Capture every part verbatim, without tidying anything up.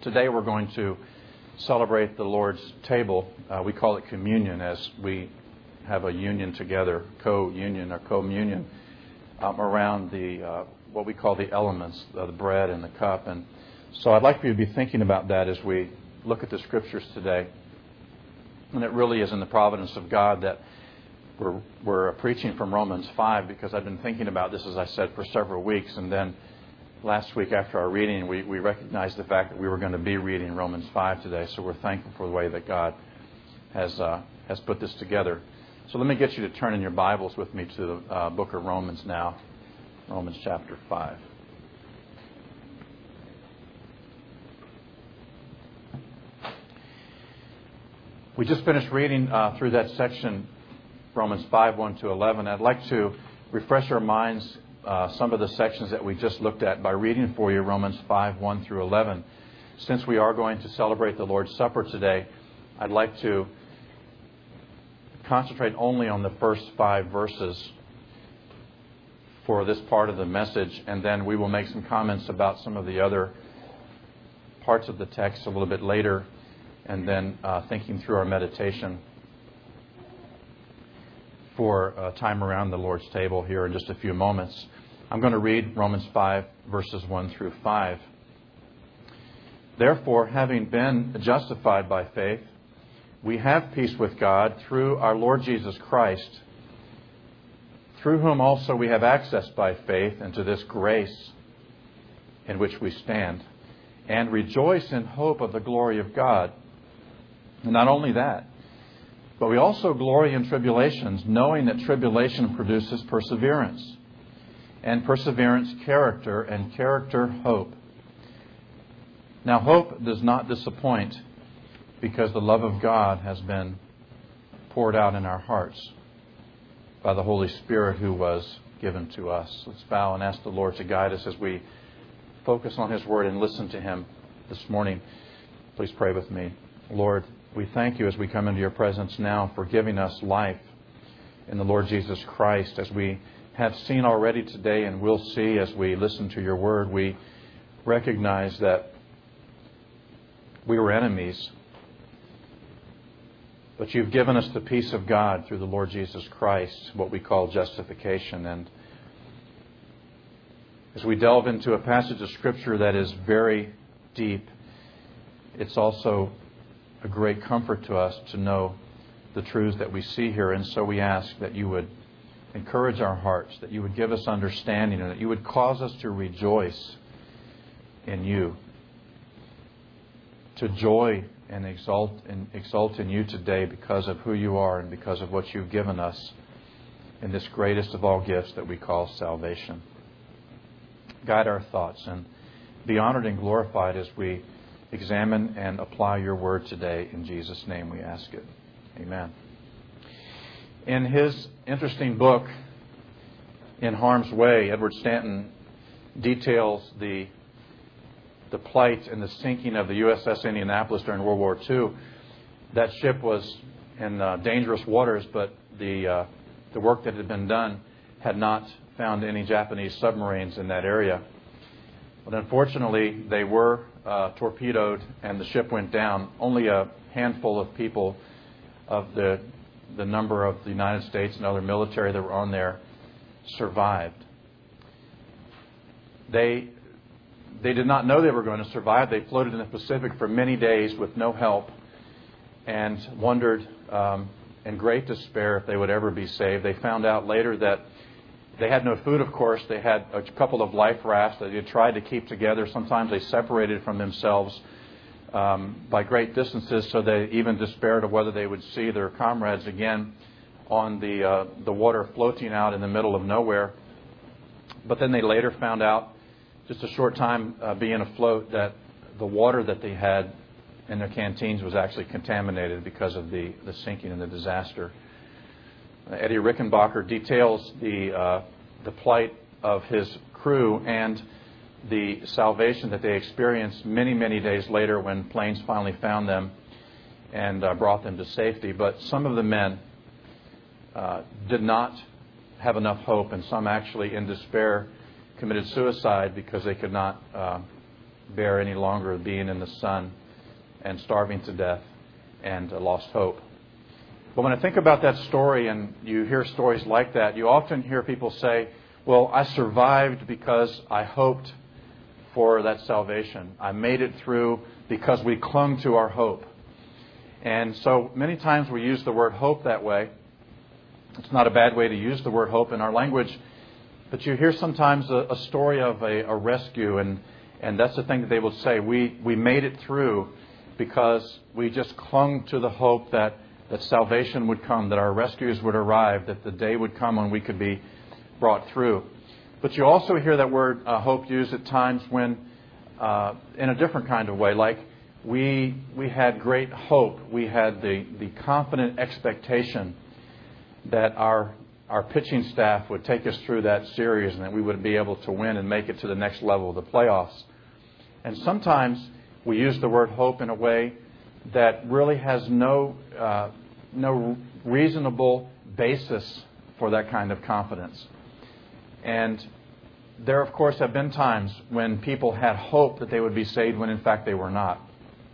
Today we're going to celebrate the Lord's table. Uh, we call it communion as we have a union together, co-union or communion um, around the uh, what we call the elements, uh, the bread and the cup. And so I'd like for you to be thinking about that as we look at the Scriptures today. And it really is in the providence of God that we're, we're preaching from Romans five, because I've been thinking about this, as I said, for several weeks. And then last week after our reading, we, we recognized the fact that we were going to be reading Romans five today. So we're thankful for the way that God has uh, has put this together. So let me get you to turn in your Bibles with me to the uh, book of Romans now. Romans chapter five. We just finished reading uh, through that section, Romans five, one to eleven. I'd like to refresh our minds uh, some of the sections that we just looked at by reading for you Romans five, one through eleven. Since we are going to celebrate the Lord's Supper today, I'd like to concentrate only on the first five verses for this part of the message, and then we will make some comments about some of the other parts of the text a little bit later, and then uh, thinking through our meditation for uh, time around the Lord's table here in just a few moments. I'm going to read Romans five, verses one through five. Therefore, having been justified by faith, we have peace with God through our Lord Jesus Christ, through whom also we have access by faith into this grace in which we stand, and rejoice in hope of the glory of God. And not only that, but we also glory in tribulations, knowing that tribulation produces perseverance, and perseverance character, and character hope. Now hope does not disappoint, because the love of God has been poured out in our hearts by the Holy Spirit who was given to us. Let's bow and ask the Lord to guide us as we focus on His Word and listen to Him this morning. Please pray with me. Lord, we thank You as we come into Your presence now for giving us life in the Lord Jesus Christ. As we have seen already today and will see as we listen to Your Word, we recognize that we were enemies, but You've given us the peace of God through the Lord Jesus Christ, what we call justification. And as we delve into a passage of Scripture that is very deep, it's also a great comfort to us to know the truths that we see here. And so we ask that You would encourage our hearts, that You would give us understanding, and that You would cause us to rejoice in You, to joy and exalt and exalt in You today because of who You are and because of what You've given us in this greatest of all gifts that we call salvation. Guide our thoughts and be honored and glorified as we examine and apply Your Word today. In Jesus' name we ask it. Amen. In his interesting book, In Harm's Way, Edward Stanton details the the plight and the sinking of the U S S Indianapolis during World War Two. That ship was in uh, dangerous waters, but the uh, the work that had been done had not found any Japanese submarines in that area. But unfortunately, they were uh, torpedoed and the ship went down. Only a handful of people of the the number of the United States and other military that were on there survived. They They did not know they were going to survive. They floated in the Pacific for many days with no help and wondered um, in great despair if they would ever be saved. They found out later that they had no food, of course. They had a couple of life rafts that they had tried to keep together. Sometimes they separated from themselves um, by great distances, so they even despaired of whether they would see their comrades again on the, uh, the water floating out in the middle of nowhere. But then they later found out, just a short time uh, being afloat, that the water that they had in their canteens was actually contaminated because of the, the sinking and the disaster. Uh, Eddie Rickenbacker details the uh, the plight of his crew and the salvation that they experienced many, many days later when planes finally found them and uh, brought them to safety. But some of the men uh, did not have enough hope, and some actually in despair committed suicide because they could not uh, bear any longer being in the sun and starving to death and uh, lost hope. But when I think about that story, and you hear stories like that, you often hear people say, well, I survived because I hoped for that salvation. I made it through because we clung to our hope. And so many times we use the word hope that way. It's not a bad way to use the word hope in our language. But you hear sometimes a, a story of a, a rescue, and, and that's the thing that they will say. We, we made it through because we just clung to the hope that, that salvation would come, that our rescuers would arrive, that the day would come when we could be brought through. But you also hear that word uh, hope used at times when, uh, in a different kind of way, like we we had great hope. We had the, the confident expectation that our our pitching staff would take us through that series and that we would be able to win and make it to the next level of the playoffs. And sometimes we use the word hope in a way that really has no uh, no reasonable basis for that kind of confidence. And there, of course, have been times when people had hope that they would be saved when, in fact, they were not.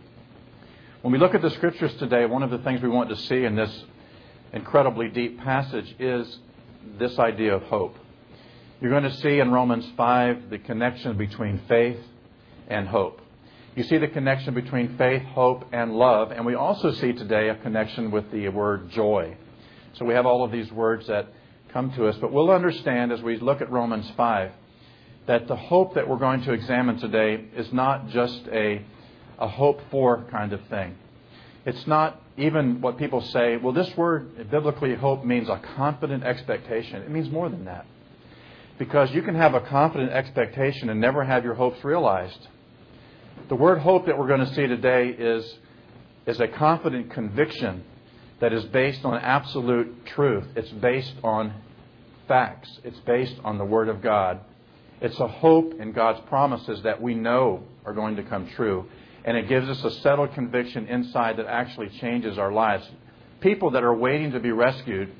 When we look at the Scriptures today, one of the things we want to see in this incredibly deep passage is this idea of hope. You're going to see in Romans five the connection between faith and hope. You see the connection between faith, hope, and love. And we also see today a connection with the word joy. So we have all of these words that come to us. But we'll understand as we look at Romans five that the hope that we're going to examine today is not just a, a hope for kind of thing. It's not even what people say, well, this word, biblically, hope means a confident expectation. It means more than that. Because you can have a confident expectation and never have your hopes realized. The word hope that we're going to see today is, is a confident conviction that is based on absolute truth. It's based on facts. It's based on the Word of God. It's a hope in God's promises that we know are going to come true. And it gives us a settled conviction inside that actually changes our lives. People that are waiting to be rescued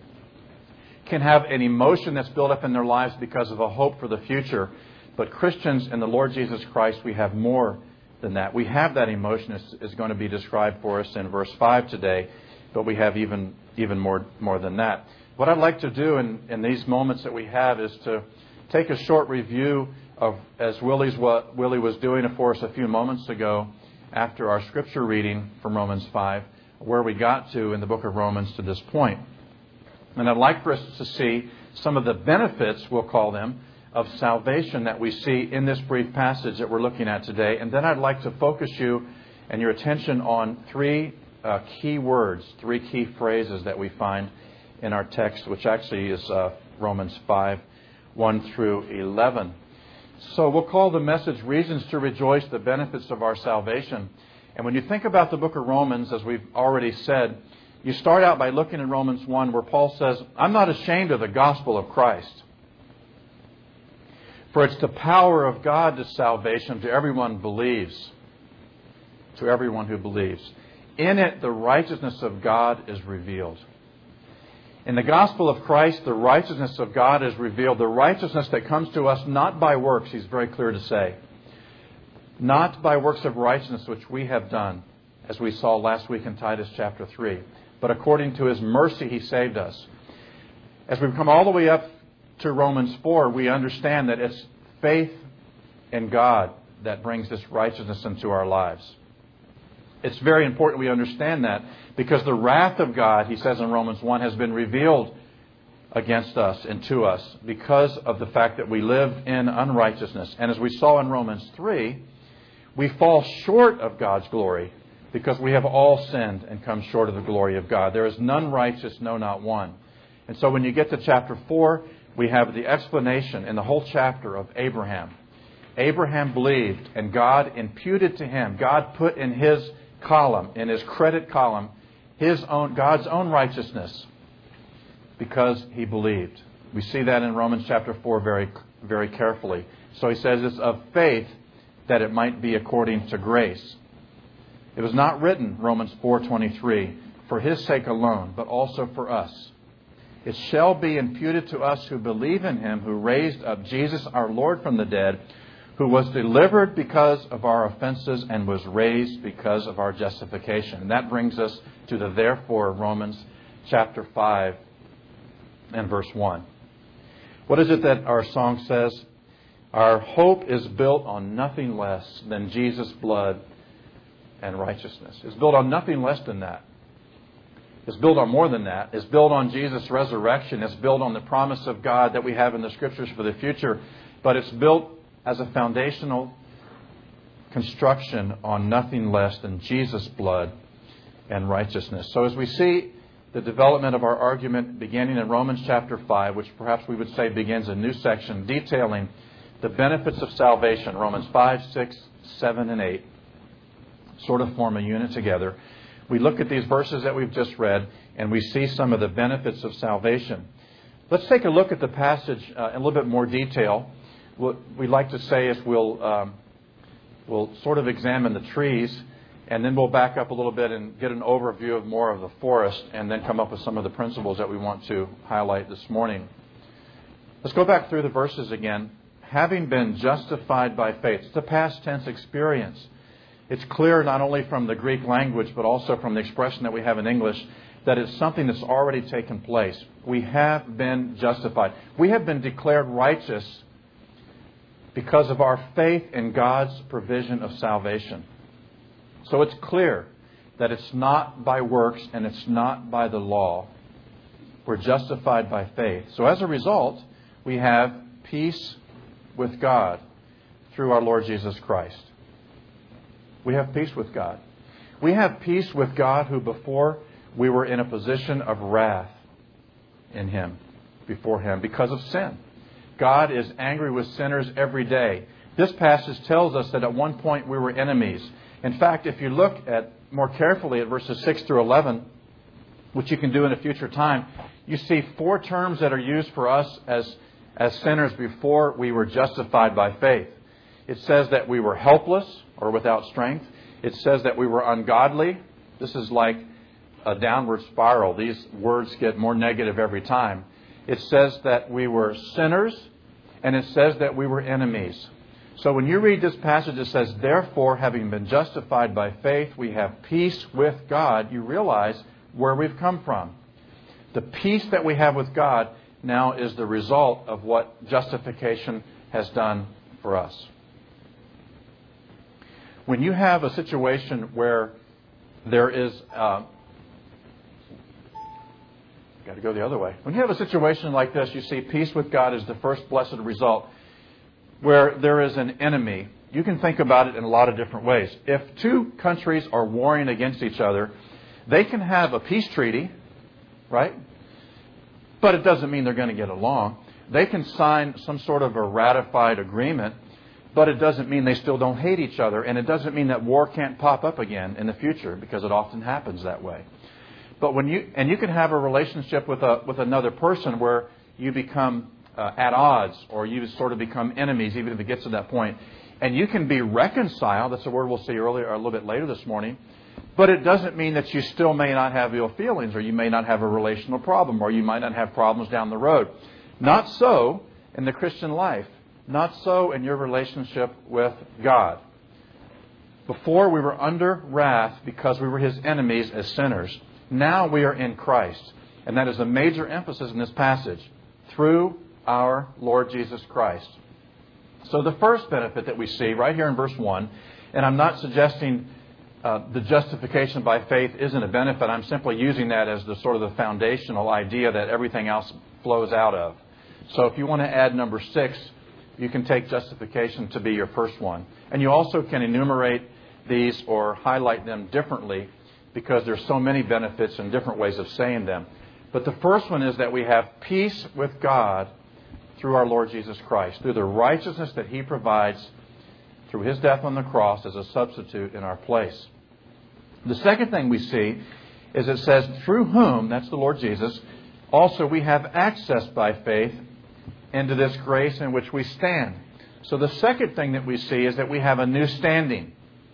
can have an emotion that's built up in their lives because of a hope for the future. But Christians in the Lord Jesus Christ, we have more than that. We have that emotion is, is going to be described for us in verse five today. But we have even even more more than that. What I'd like to do in, in these moments that we have is to take a short review of, as Willie's what Willie was doing for us a few moments ago after our scripture reading from Romans five, where we got to in the book of Romans to this point. And I'd like for us to see some of the benefits, we'll call them, of salvation that we see in this brief passage that we're looking at today. And then I'd like to focus you and your attention on three Uh, key words, three key phrases that we find in our text, which actually is uh, Romans five, one through eleven. So we'll call the message Reasons to Rejoice, the Benefits of Our Salvation. And when you think about the book of Romans, as we've already said, you start out by looking at Romans one, where Paul says, I'm not ashamed of the gospel of Christ, for it's the power of God to salvation to everyone who believes, to everyone who believes. In it, the righteousness of God is revealed. In the gospel of Christ, the righteousness of God is revealed. The righteousness that comes to us not by works, he's very clear to say. Not by works of righteousness which we have done, as we saw last week in Titus chapter three. But according to His mercy, He saved us. As we come all the way up to Romans four, we understand that it's faith in God that brings this righteousness into our lives. It's very important we understand that, because the wrath of God, he says in Romans one, has been revealed against us and to us because of the fact that we live in unrighteousness. And as we saw in Romans three, we fall short of God's glory because we have all sinned and come short of the glory of God. There is none righteous, no, not one. And so when you get to chapter four, we have the explanation in the whole chapter of Abraham. Abraham believed, and God imputed to him, God put in his column, in his credit column, his own God's own righteousness because he believed. We see that in Romans chapter four very, very carefully. So he says it's of faith that it might be according to grace. It was not written, Romans four twenty-three, for his sake alone, but also for us. It shall be imputed to us who believe in him who raised up Jesus our Lord from the dead, who was delivered because of our offenses and was raised because of our justification. And that brings us to the therefore of Romans chapter five and verse one. What is it that our song says? Our hope is built on nothing less than Jesus' blood and righteousness. It's built on nothing less than that. It's built on more than that. It's built on Jesus' resurrection. It's built on the promise of God that we have in the Scriptures for the future. But it's built as a foundational construction on nothing less than Jesus' blood and righteousness. So as we see the development of our argument beginning in Romans chapter five, which perhaps we would say begins a new section detailing the benefits of salvation, Romans five, six, seven, and eight, sort of form a unit together. We look at these verses that we've just read, and we see some of the benefits of salvation. Let's take a look at the passage uh, in a little bit more detail. What we'd like to say is we'll um, we'll sort of examine the trees, and then we'll back up a little bit and get an overview of more of the forest, and then come up with some of the principles that we want to highlight this morning. Let's go back through the verses again. Having been justified by faith. It's a past tense experience. It's clear not only from the Greek language, but also from the expression that we have in English, that it's something that's already taken place. We have been justified. We have been declared righteous because of our faith in God's provision of salvation. So it's clear that it's not by works and it's not by the law. We're justified by faith. So as a result, we have peace with God through our Lord Jesus Christ. We have peace with God. We have peace with God who before we were in a position of wrath in Him, before Him, because of sin. God is angry with sinners every day. This passage tells us that at one point we were enemies. In fact, if you look at more carefully at verses six through eleven, which you can do in a future time, you see four terms that are used for us as, as sinners before we were justified by faith. It says that we were helpless or without strength. It says that we were ungodly. This is like a downward spiral. These words get more negative every time. It says that we were sinners, and it says that we were enemies. So when you read this passage, it says, therefore, having been justified by faith, we have peace with God. You realize where we've come from. The peace that we have with God now is the result of what justification has done for us. When you have a situation where there is... Uh, got to go the other way. When you have a situation like this, you see peace with God is the first blessed result. Where there is an enemy, you can think about it in a lot of different ways. If two countries are warring against each other, they can have a peace treaty, right? But it doesn't mean they're going to get along. They can sign some sort of a ratified agreement, but it doesn't mean they still don't hate each other. And it doesn't mean that war can't pop up again in the future, because it often happens that way. But when you and you can have a relationship with a with another person where you become uh, at odds, or you sort of become enemies, even if it gets to that point, and you can be reconciled. That's a word we'll see earlier or a little bit later this morning. But it doesn't mean that you still may not have ill feelings, or you may not have a relational problem, or you might not have problems down the road. Not so in the Christian life. Not so in your relationship with God. Before we were under wrath because we were His enemies as sinners. Now we are in Christ. And that is a major emphasis in this passage. Through our Lord Jesus Christ. So the first benefit that we see right here in verse one, and I'm not suggesting uh, the justification by faith isn't a benefit. I'm simply using that as the sort of the foundational idea that everything else flows out of. So if you want to add number six, you can take justification to be your first one. And you also can enumerate these or highlight them differently, because there's so many benefits and different ways of saying them. But the first one is that we have peace with God through our Lord Jesus Christ, through the righteousness that He provides through His death on the cross as a substitute in our place. The second thing we see is it says, through whom, that's the Lord Jesus, also we have access by faith into this grace in which we stand. So the second thing that we see is that we have a new standing.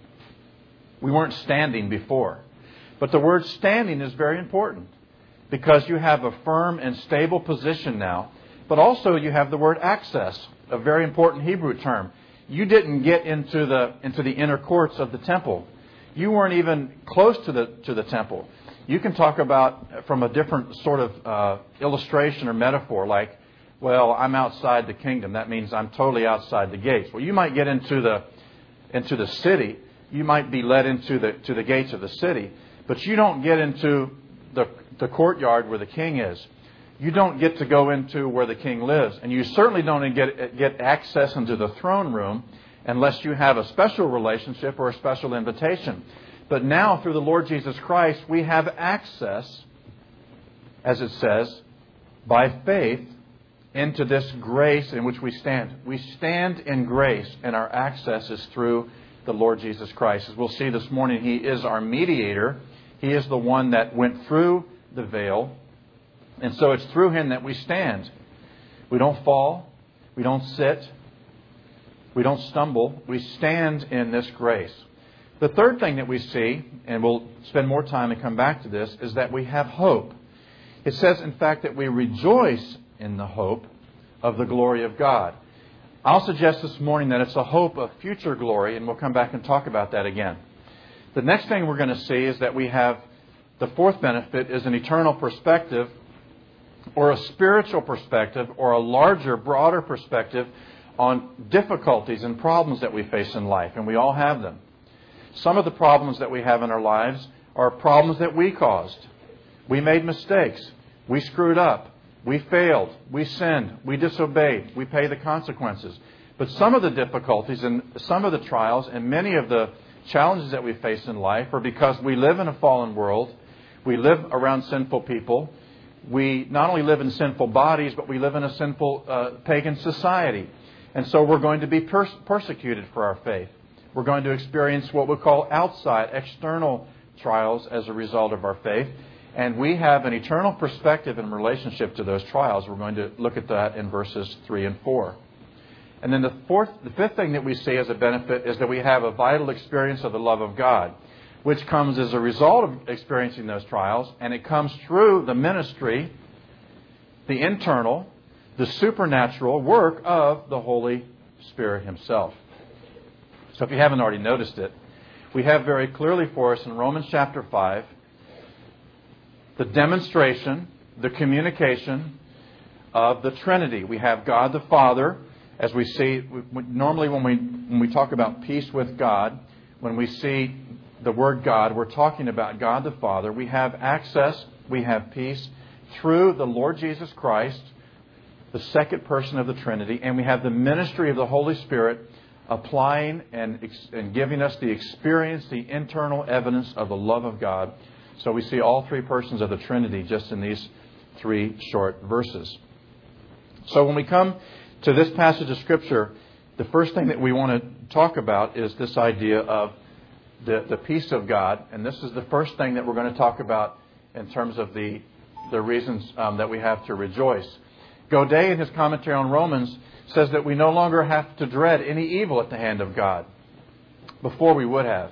We weren't standing before. But the word standing is very important, because you have a firm and stable position now. But also you have the word access, a very important Hebrew term. You didn't get into the into the inner courts of the temple. You weren't even close to the to the temple. You can talk about from a different sort of uh, illustration or metaphor, like, well, I'm outside the kingdom. That means I'm totally outside the gates. Well, you might get into the into the city. You might be led into the to the gates of the city, but you don't get into the the courtyard where the king is. You don't get to go into where the king lives. And you certainly don't get, get access into the throne room unless you have a special relationship or a special invitation. But now, through the Lord Jesus Christ, we have access, as it says, by faith into this grace in which we stand. We stand in grace, and our access is through the Lord Jesus Christ. As we'll see this morning, He is our mediator. He is the one that went through the veil. And so it's through Him that we stand. We don't fall. We don't sit. We don't stumble. We stand in this grace. The third thing that we see, and we'll spend more time and come back to this, is that we have hope. It says, in fact, that we rejoice in the hope of the glory of God. I'll suggest this morning that it's a hope of future glory, and we'll come back and talk about that again. The next thing we're going to see is that we have, the fourth benefit is an eternal perspective, or a spiritual perspective, or a larger, broader perspective on difficulties and problems that we face in life. And we all have them. Some of the problems that we have in our lives are problems that we caused. We made mistakes. We screwed up. We failed. We sinned. We disobeyed. We pay the consequences. But some of the difficulties and some of the trials and many of the challenges that we face in life are because we live in a fallen world. We live around sinful people. We not only live in sinful bodies, but we live in a sinful uh, pagan society. And so we're going to be pers- persecuted for our faith. We're going to experience what we call outside, external trials as a result of our faith. And we have an eternal perspective in relationship to those trials. We're going to look at that in verses three and four. And then the fourth, the fifth thing that we see as a benefit is that we have a vital experience of the love of God, which comes as a result of experiencing those trials, and it comes through the ministry, the internal, the supernatural work of the Holy Spirit Himself. So if you haven't already noticed it, we have very clearly for us in Romans chapter five, the demonstration, the communication of the Trinity. We have God the Father, as we see, normally when we when we talk about peace with God, when we see the word God, we're talking about God the Father. We have access, we have peace through the Lord Jesus Christ, the second person of the Trinity, and we have the ministry of the Holy Spirit applying and, and giving us the experience, the internal evidence of the love of God. So we see all three persons of the Trinity just in these three short verses. So when we come to this passage of Scripture, the first thing that we want to talk about is this idea of the, the peace of God. And this is the first thing that we're going to talk about in terms of the, the reasons um, that we have to rejoice. Godet, in his commentary on Romans, says that we no longer have to dread any evil at the hand of God. Before we would have.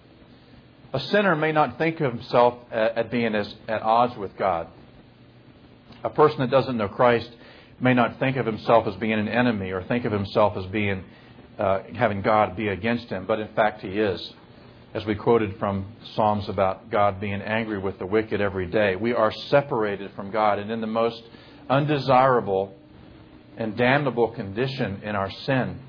A sinner may not think of himself at being as, at odds with God. A person that doesn't know Christ may not think of himself as being an enemy or think of himself as being uh, having God be against him. But in fact, he is. As we quoted from Psalms about God being angry with the wicked every day. We are separated from God and in the most undesirable and damnable condition in our sin.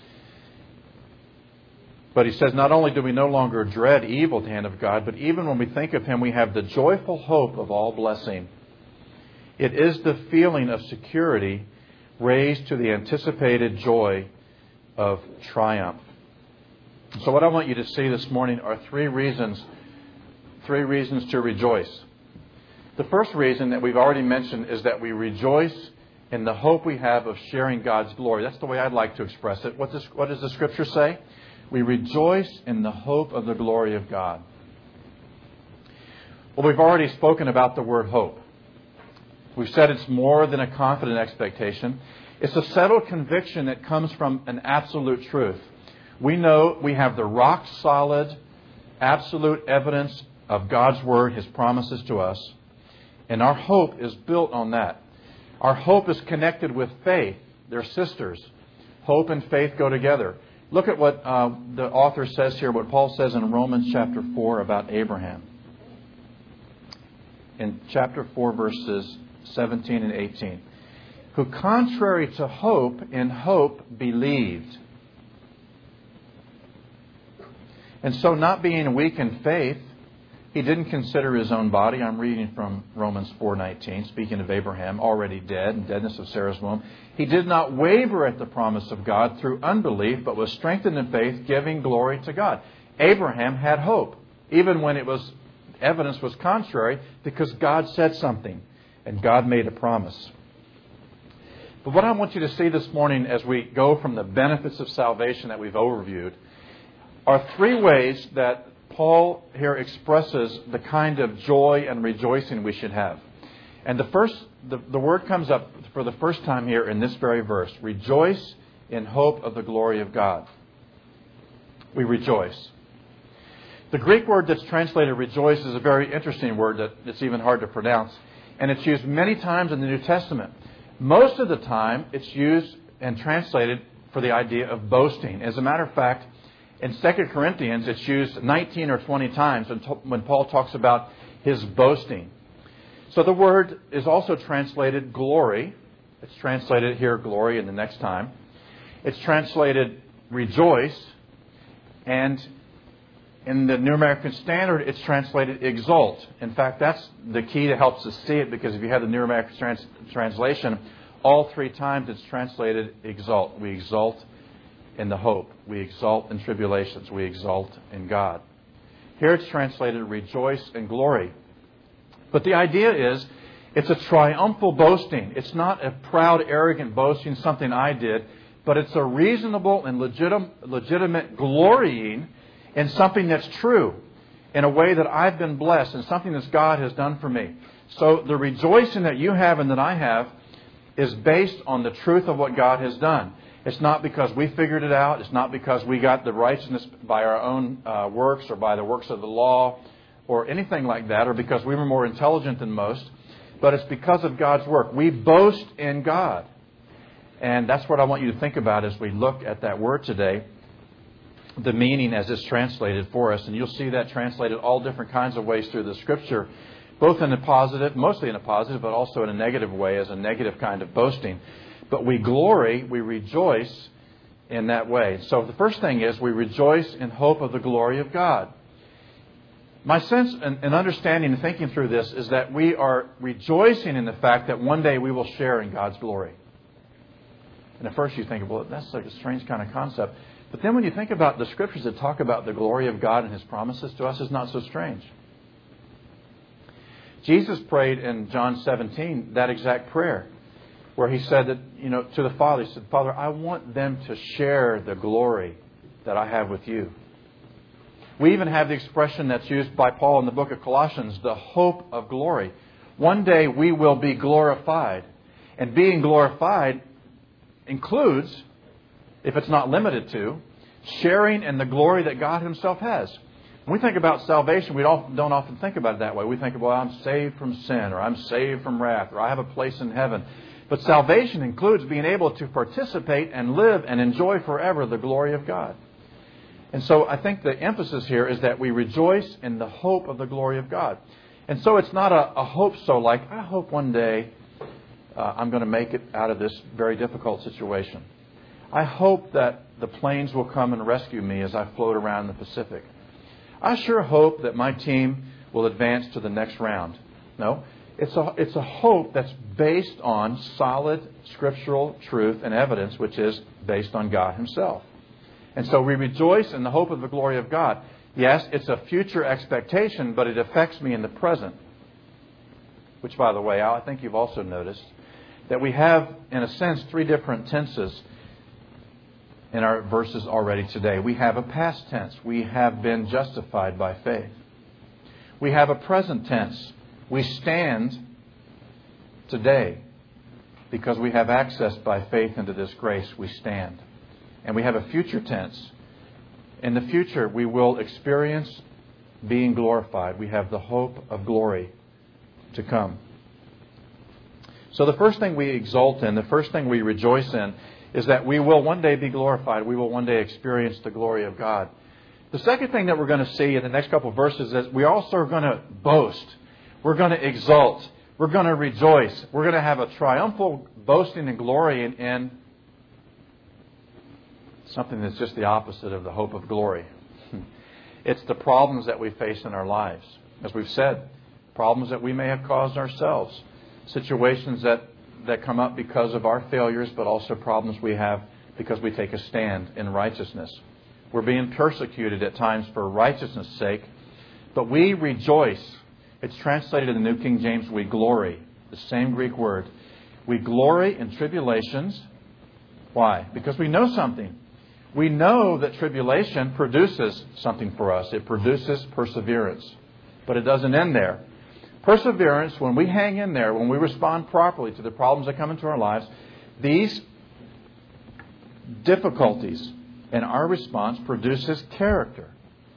But he says not only do we no longer dread evil at the hand of God, but even when we think of Him, we have the joyful hope of all blessing. It is the feeling of security raised to the anticipated joy of triumph. So what I want you to see this morning are three reasons, three reasons to rejoice. The first reason that we've already mentioned is that we rejoice in the hope we have of sharing God's glory. That's the way I'd like to express it. What does, what does the Scripture say? We rejoice in the hope of the glory of God. Well, we've already spoken about the word hope. We've said it's more than a confident expectation. It's a settled conviction that comes from an absolute truth. We know we have the rock solid, absolute evidence of God's Word, His promises to us. And our hope is built on that. Our hope is connected with faith. They're sisters. Hope and faith go together. Look at what uh, the author says here, what Paul says in Romans chapter four about Abraham. In chapter four, verses seventeen and eighteen. Who contrary to hope, in hope believed. And so not being weak in faith, he didn't consider his own body. I'm reading from Romans four nineteen, speaking of Abraham, already dead, and deadness of Sarah's womb. He did not waver at the promise of God through unbelief, but was strengthened in faith, giving glory to God. Abraham had hope, even when it was evidence was contrary, because God said something, and God made a promise. But what I want you to see this morning as we go from the benefits of salvation that we've overviewed are three ways that Paul here expresses the kind of joy and rejoicing we should have. And the first, the, the word comes up for the first time here in this very verse. Rejoice in hope of the glory of God. We rejoice. The Greek word that's translated rejoice is a very interesting word that it's even hard to pronounce. And it's used many times in the New Testament. Most of the time, it's used and translated for the idea of boasting. As a matter of fact, in Second Corinthians, it's used nineteen or twenty times when Paul talks about his boasting. So the word is also translated glory. It's translated here glory in the next time. It's translated rejoice. And in the New American Standard, it's translated exult. In fact, that's the key that helps us see it, because if you have the New American trans- Translation, all three times it's translated exult. We exult in the hope. We exult in tribulations. We exult in God. Here it's translated rejoice and glory. But the idea is it's a triumphal boasting. It's not a proud, arrogant boasting, something I did, but it's a reasonable and legitimate, legitimate glorying in something that's true, in a way that I've been blessed, and something that God has done for me. So the rejoicing that you have and that I have is based on the truth of what God has done. It's not because we figured it out. It's not because we got the righteousness by our own uh, works or by the works of the law or anything like that, or because we were more intelligent than most. But it's because of God's work. We boast in God. And that's what I want you to think about as we look at that word today. The meaning as it's translated for us. And you'll see that translated all different kinds of ways through the Scripture, both in a positive, mostly in a positive, but also in a negative way, as a negative kind of boasting. But we glory, we rejoice in that way. So the first thing is we rejoice in hope of the glory of God. My sense and understanding and thinking through this is that we are rejoicing in the fact that one day we will share in God's glory. And at first you think, well, that's like a strange kind of concept. But then when you think about the Scriptures that talk about the glory of God and His promises to us, it's not so strange. Jesus prayed in John seventeen that exact prayer, where He said that, you know, to the Father, He said, Father, I want them to share the glory that I have with you. We even have the expression that's used by Paul in the book of Colossians, the hope of glory. One day we will be glorified. And being glorified includes, if it's not limited to, sharing in the glory that God Himself has. When we think about salvation, we don't often think about it that way. We think, well, I'm saved from sin, or I'm saved from wrath, or I have a place in heaven. But salvation includes being able to participate and live and enjoy forever the glory of God. And so I think the emphasis here is that we rejoice in the hope of the glory of God. And so it's not a, a hope so like, I hope one day uh, I'm going to make it out of this very difficult situation. I hope that the planes will come and rescue me as I float around the Pacific. I sure hope that my team will advance to the next round. No, it's a, it's a hope that's based on solid scriptural truth and evidence, which is based on God Himself. And so we rejoice in the hope of the glory of God. Yes, it's a future expectation, but it affects me in the present. Which, by the way, I think you've also noticed that we have, in a sense, three different tenses in our verses already today. We have a past tense. We have been justified by faith. We have a present tense. We stand today because we have access by faith into this grace. We stand. And we have a future tense. In the future, we will experience being glorified. We have the hope of glory to come. So the first thing we exult in, the first thing we rejoice in, is that we will one day be glorified. We will one day experience the glory of God. The second thing that we're going to see in the next couple of verses is we also are going to boast. We're going to exult. We're going to rejoice. We're going to have a triumphal boasting and glory in, in something that's just the opposite of the hope of glory. It's the problems that we face in our lives. As we've said, problems that we may have caused ourselves. Situations that, that come up because of our failures, but also problems we have because we take a stand in righteousness. We're being persecuted at times for righteousness' sake, but we rejoice. It's translated in the New King James, we glory. The same Greek word. We glory in tribulations. Why? Because we know something. We know that tribulation produces something for us. It produces perseverance. But it doesn't end there. Perseverance, when we hang in there, when we respond properly to the problems that come into our lives, these difficulties in our response produces character.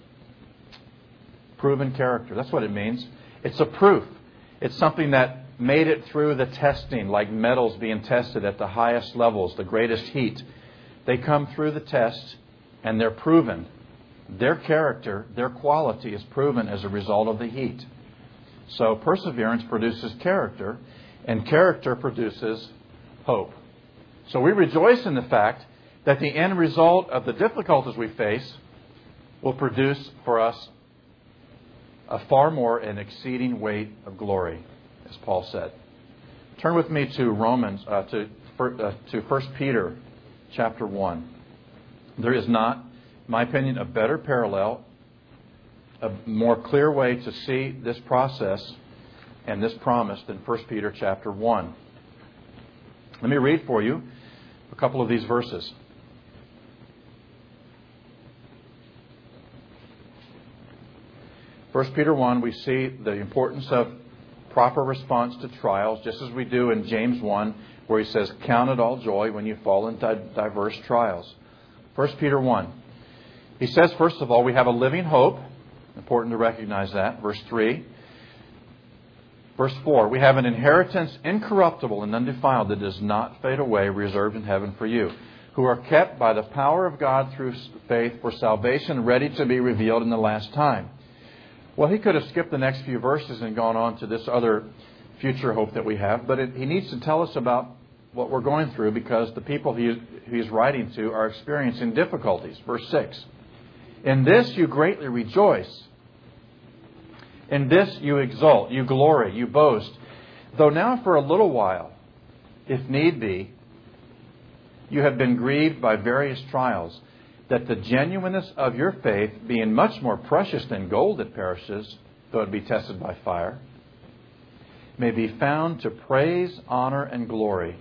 Proven character. That's what it means. It's a proof. It's something that made it through the testing, like metals being tested at the highest levels, the greatest heat. They come through the test and they're proven. Their character, their quality is proven as a result of the heat. So perseverance produces character, and character produces hope. So we rejoice in the fact that the end result of the difficulties we face will produce for us a far more and exceeding weight of glory, as Paul said. Turn with me to Romans, uh, to uh, to First Peter, chapter one. There is not, in my opinion, a better parallel, a more clear way to see this process and this promise than First Peter chapter one. Let me read for you a couple of these verses. First Peter one, we see the importance of proper response to trials, just as we do in James one, where he says, count it all joy when you fall into diverse trials. First Peter one. He says, first of all, we have a living hope. Important to recognize that. Verse three. Verse four. We have an inheritance incorruptible and undefiled that does not fade away, reserved in heaven for you, who are kept by the power of God through faith for salvation, ready to be revealed in the last time. Well, he could have skipped the next few verses and gone on to this other future hope that we have, but it, he needs to tell us about what we're going through because the people he, he's writing to are experiencing difficulties. Verse six. In this you greatly rejoice. In this you exult, you glory, you boast. Though now for a little while, if need be, you have been grieved by various trials, that the genuineness of your faith, being much more precious than gold that perishes, though it be tested by fire, may be found to praise, honor, and glory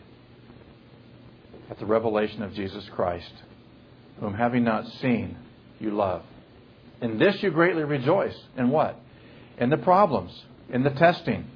at the revelation of Jesus Christ, whom having not seen, you love. In this you greatly rejoice. In what? In the problems, in the testing.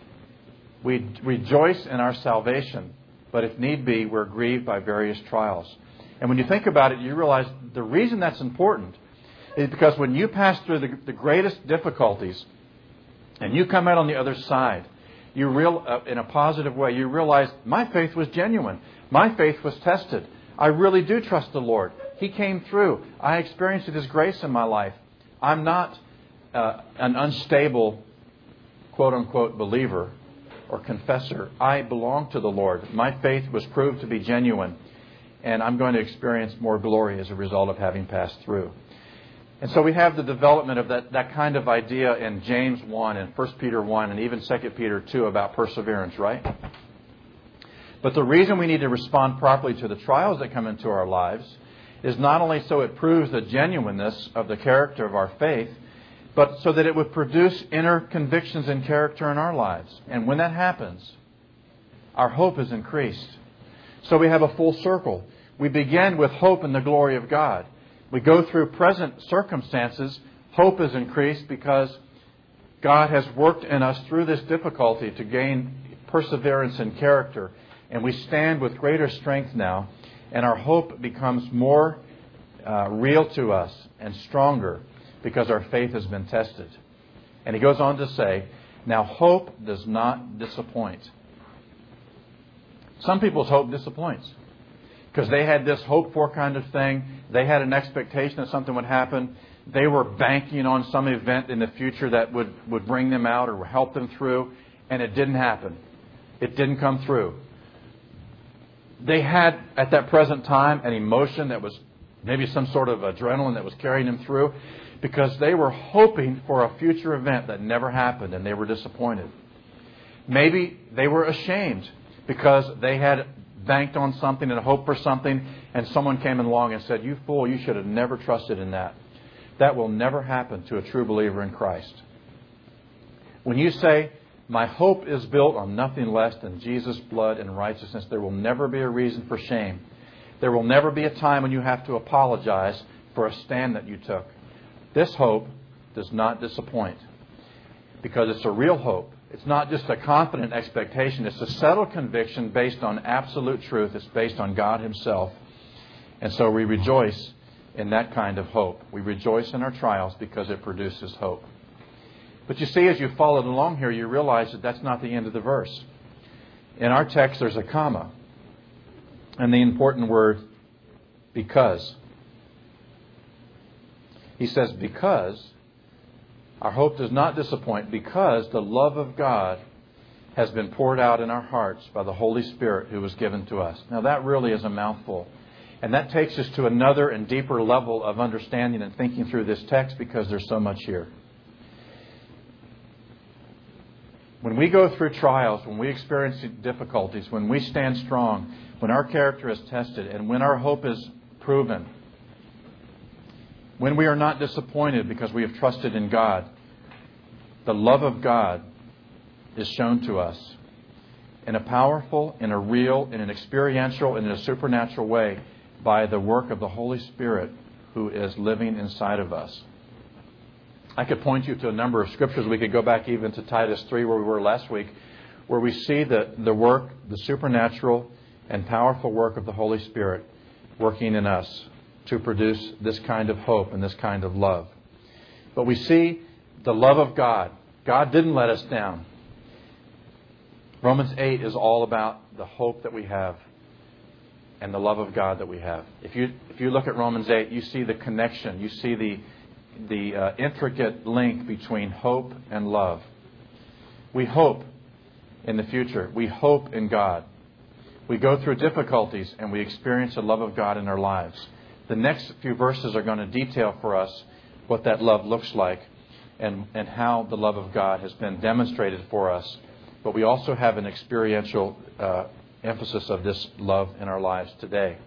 We rejoice in our salvation, but if need be, we're grieved by various trials. And when you think about it, you realize the reason that's important is because when you pass through the, the greatest difficulties and you come out on the other side, you real uh, in a positive way, you realize my faith was genuine. My faith was tested. I really do trust the Lord. He came through. I experienced His grace in my life. I'm not uh, an unstable, quote-unquote, believer or confessor. I belong to the Lord. My faith was proved to be genuine. And I'm going to experience more glory as a result of having passed through. And so we have the development of that, that kind of idea in James one and First Peter one and even Second Peter two about perseverance, right? But the reason we need to respond properly to the trials that come into our lives is not only so it proves the genuineness of the character of our faith, but so that it would produce inner convictions and character in our lives. And when that happens, our hope is increased. So we have a full circle. We begin with hope in the glory of God. We go through present circumstances. Hope is increased because God has worked in us through this difficulty to gain perseverance and character. And we stand with greater strength now. And our hope becomes more uh, real to us and stronger because our faith has been tested. And he goes on to say, now hope does not disappoint. Some people's hope disappoints. because they had this hoped for kind of thing. They had an expectation that something would happen. They were banking on some event in the future that would, would bring them out or help them through, and it didn't happen. It didn't come through. They had, at that present time, an emotion that was maybe some sort of adrenaline that was carrying them through, because they were hoping for a future event that never happened, and they were disappointed. Maybe they were ashamed because they had banked on something and hoped for something, and someone came along and said, "You fool, you should have never trusted in that." That will never happen to a true believer in Christ. When you say, "My hope is built on nothing less than Jesus' blood and righteousness," there will never be a reason for shame. There will never be a time when you have to apologize for a stand that you took. This hope does not disappoint, because it's a real hope. It's not just a confident expectation. It's a settled conviction based on absolute truth. It's based on God Himself. And so we rejoice in that kind of hope. We rejoice in our trials because it produces hope. But you see, as you followed along here, you realize that that's not the end of the verse. In our text, there's a comma. And the important word, because. He says, because our hope does not disappoint, because the love of God has been poured out in our hearts by the Holy Spirit who was given to us. Now that really is a mouthful. And that takes us to another and deeper level of understanding and thinking through this text, because there's so much here. When we go through trials, when we experience difficulties, when we stand strong, when our character is tested, and when our hope is proven, when we are not disappointed because we have trusted in God, the love of God is shown to us in a powerful, in a real, in an experiential, and in a supernatural way by the work of the Holy Spirit who is living inside of us. I could point you to a number of scriptures. We could go back even to Titus three, where we were last week, where we see the, the work, the supernatural and powerful work of the Holy Spirit working in us to produce this kind of hope and this kind of love. But we see the love of God. God didn't let us down. Romans eight is all about the hope that we have and the love of God that we have. If you if you look at Romans eight, you see the connection. You see the the uh, intricate link between hope and love. We hope in the future. We hope in God. We go through difficulties and we experience the love of God in our lives. The next few verses are going to detail for us what that love looks like and, and how the love of God has been demonstrated for us. But we also have an experiential uh, emphasis of this love in our lives today.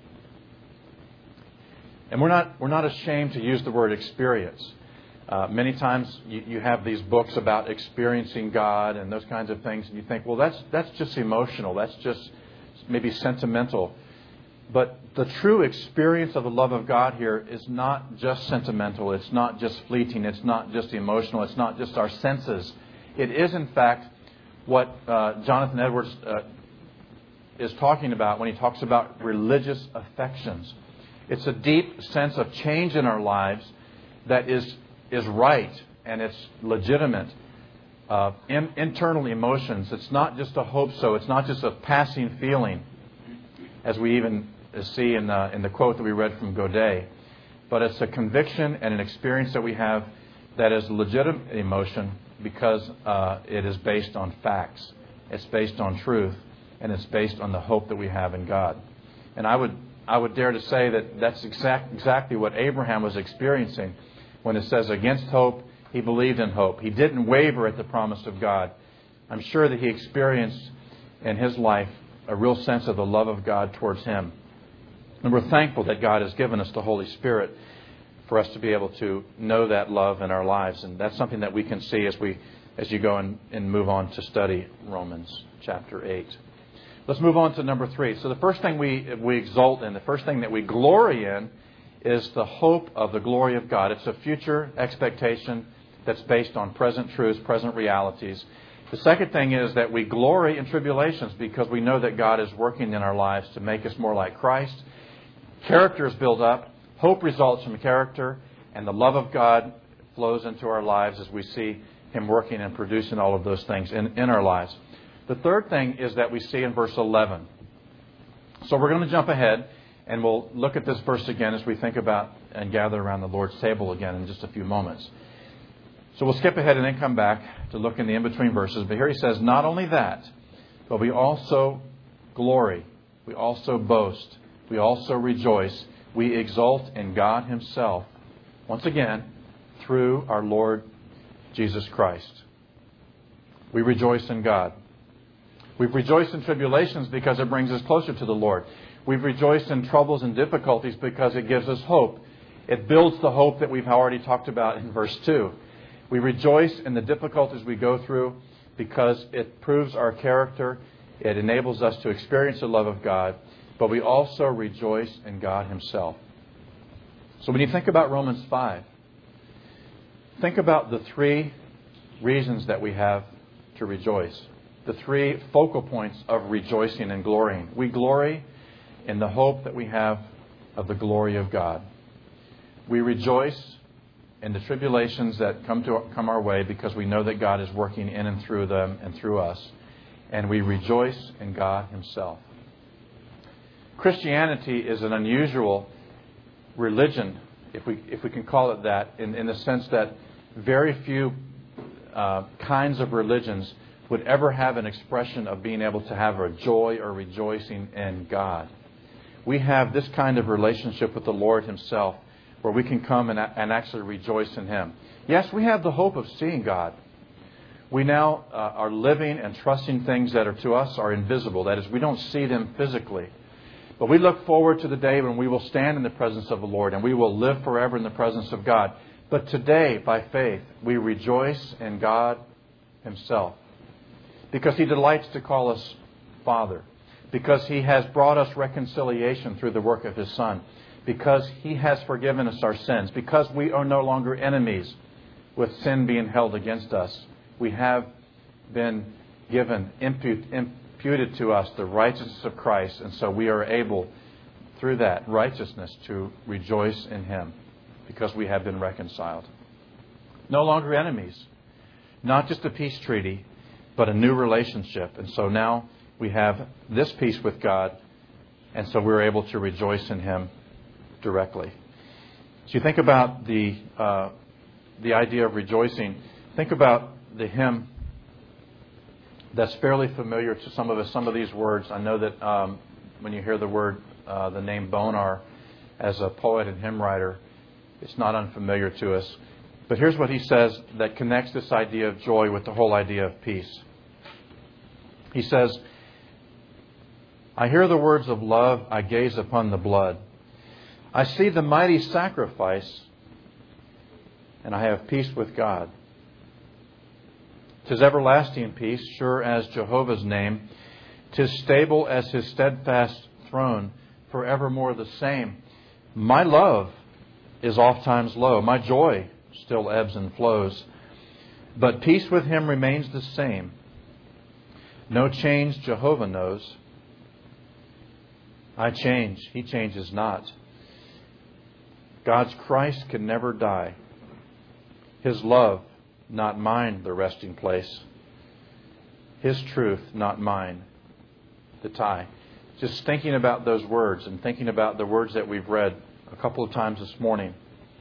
And we're not we're not ashamed to use the word experience. Uh, many times you, you have these books about experiencing God and those kinds of things, and you think, well, that's that's just emotional. That's just maybe sentimental. But the true experience of the love of God here is not just sentimental. It's not just fleeting. It's not just emotional. It's not just our senses. It is, in fact, what uh, Jonathan Edwards uh, is talking about when he talks about religious affections. It's a deep sense of change in our lives that is is right and it's legitimate. Uh, in, internal emotions. It's not just a hope so. It's not just a passing feeling, as we even see in the, in the quote that we read from Godet. But it's a conviction and an experience that we have that is legitimate emotion because uh, it is based on facts. It's based on truth. And it's based on the hope that we have in God. And I would I would dare to say that that's exact, exactly what Abraham was experiencing when it says, against hope, he believed in hope. He didn't waver at the promise of God. I'm sure that he experienced in his life a real sense of the love of God towards him. And we're thankful that God has given us the Holy Spirit for us to be able to know that love in our lives. And that's something that we can see as we as you go and, and move on to study Romans chapter eight. Let's move on to number three. So the first thing we we exult in, the first thing that we glory in, is the hope of the glory of God. It's a future expectation that's based on present truths, present realities. The second thing is that we glory in tribulations because we know that God is working in our lives to make us more like Christ. Character is built up. Hope results from character. And the love of God flows into our lives as we see Him working and producing all of those things in, in our lives. The third thing is that we see in verse eleven. So we're going to jump ahead. And we'll look at this verse again as we think about and gather around the Lord's table again in just a few moments. So we'll skip ahead and then come back to look in the in-between verses. But here he says, not only that, but we also glory. We also boast. We also rejoice. We exult in God Himself, once again, through our Lord Jesus Christ. We rejoice in God. We've rejoiced in tribulations because it brings us closer to the Lord. We've rejoiced in troubles and difficulties because it gives us hope. It builds the hope that we've already talked about in verse two. We rejoice in the difficulties we go through because it proves our character. It enables us to experience the love of God. But we also rejoice in God Himself. So when you think about Romans five, think about the three reasons that we have to rejoice. The three focal points of rejoicing and glorying. We glory in the hope that we have of the glory of God. We rejoice in the tribulations that come to come our way because we know that God is working in and through them and through us. And we rejoice in God Himself. Christianity is an unusual religion, if we if we can call it that, in, in the sense that very few uh, kinds of religions would ever have an expression of being able to have a joy or rejoicing in God. We have this kind of relationship with the Lord Himself where we can come and, and actually rejoice in Him. Yes, we have the hope of seeing God. We now uh, are living and trusting things that are to us are invisible. That is, we don't see them physically. But we look forward to the day when we will stand in the presence of the Lord and we will live forever in the presence of God. But today, by faith, we rejoice in God Himself because He delights to call us Father, because He has brought us reconciliation through the work of His Son, because He has forgiven us our sins, because we are no longer enemies with sin being held against us. We have been given, impute, imputed to us the righteousness of Christ, and so we are able, through that righteousness, to rejoice in Him because we have been reconciled. No longer enemies. Not just a peace treaty, but a new relationship. And so now we have this peace with God, and so we're able to rejoice in Him directly. So you think about the uh, the idea of rejoicing. Think about the hymn that's fairly familiar to some of us. Some of these words, I know that um, when you hear the word, uh, the name Bonar, as a poet and hymn writer, it's not unfamiliar to us. But here's what he says that connects this idea of joy with the whole idea of peace. He says, I hear the words of love, I gaze upon the blood. I see the mighty sacrifice, and I have peace with God. 'Tis everlasting peace, sure as Jehovah's name. 'Tis stable as His steadfast throne, forevermore the same. My love is oft times low, my joy still ebbs and flows. But peace with Him remains the same. No change Jehovah knows. I change, He changes not. God's Christ can never die. His love, not mine, the resting place. His truth, not mine, the tie. Just thinking about those words and thinking about the words that we've read a couple of times this morning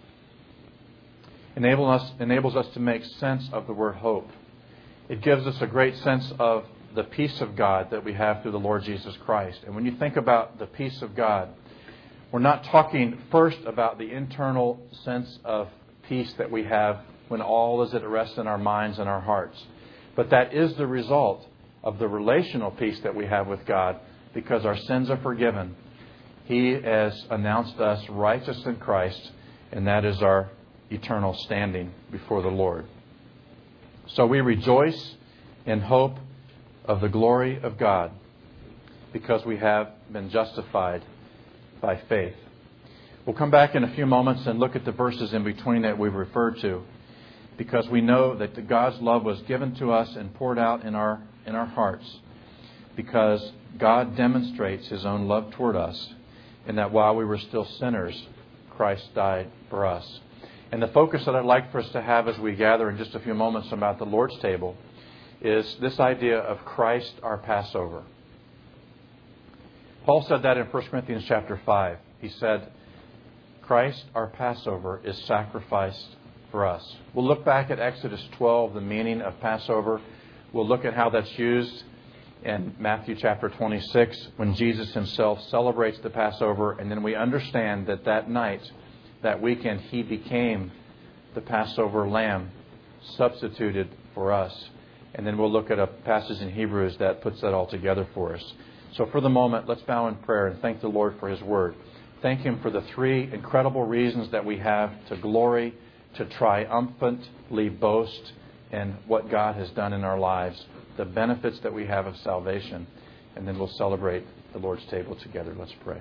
enable us, enables us to make sense of the word hope. It gives us a great sense of the peace of God that we have through the Lord Jesus Christ. And when you think about the peace of God, we're not talking first about the internal sense of peace that we have when all is at rest in our minds and our hearts. But that is the result of the relational peace that we have with God because our sins are forgiven. He has announced us righteous in Christ, and that is our eternal standing before the Lord. So we rejoice in hope of the glory of God because we have been justified by faith. We'll come back in a few moments and look at the verses in between that we've referred to, because we know that God's love was given to us and poured out in our in our hearts because God demonstrates His own love toward us, and that while we were still sinners, Christ died for us. And the focus that I'd like for us to have as we gather in just a few moments about the Lord's table is this idea of Christ our Passover. Paul said that in First Corinthians chapter five. He said, Christ, our Passover, is sacrificed for us. We'll look back at Exodus twelve, the meaning of Passover. We'll look at how that's used in Matthew chapter twenty-six, when Jesus himself celebrates the Passover. And then we understand that that night, that weekend, he became the Passover lamb, substituted for us. And then we'll look at a passage in Hebrews that puts that all together for us. So for the moment, let's bow in prayer and thank the Lord for His Word. Thank Him for the three incredible reasons that we have to glory, to triumphantly boast in what God has done in our lives, the benefits that we have of salvation. And then we'll celebrate the Lord's table together. Let's pray.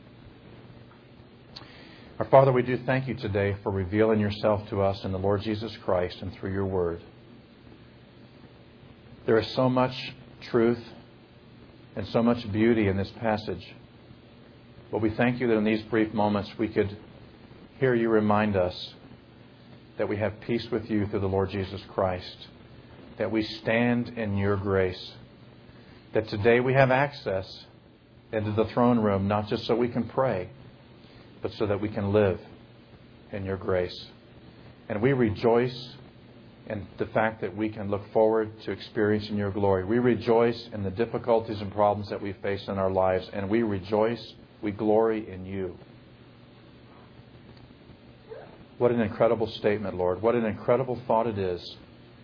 Our Father, we do thank You today for revealing Yourself to us in the Lord Jesus Christ and through Your Word. There is so much truth and so much beauty in this passage. But we thank You that in these brief moments we could hear You remind us that we have peace with You through the Lord Jesus Christ, that we stand in Your grace, that today we have access into the throne room, not just so we can pray, but so that we can live in Your grace. And we rejoice in the fact that we can look forward to experiencing Your glory. We rejoice in the difficulties and problems that we face in our lives, and we rejoice, we glory in You. What an incredible statement, Lord. What an incredible thought it is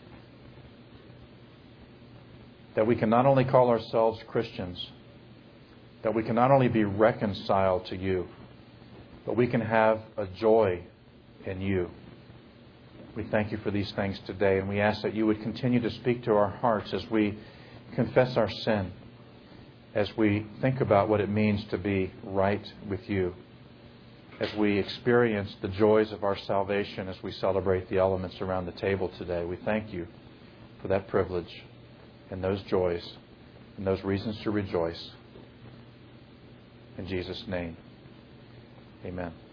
that we can not only call ourselves Christians, that we can not only be reconciled to You, but we can have a joy in You. We thank You for these things today, and we ask that You would continue to speak to our hearts as we confess our sin, as we think about what it means to be right with You, as we experience the joys of our salvation as we celebrate the elements around the table today. We thank You for that privilege and those joys and those reasons to rejoice. In Jesus' name, amen.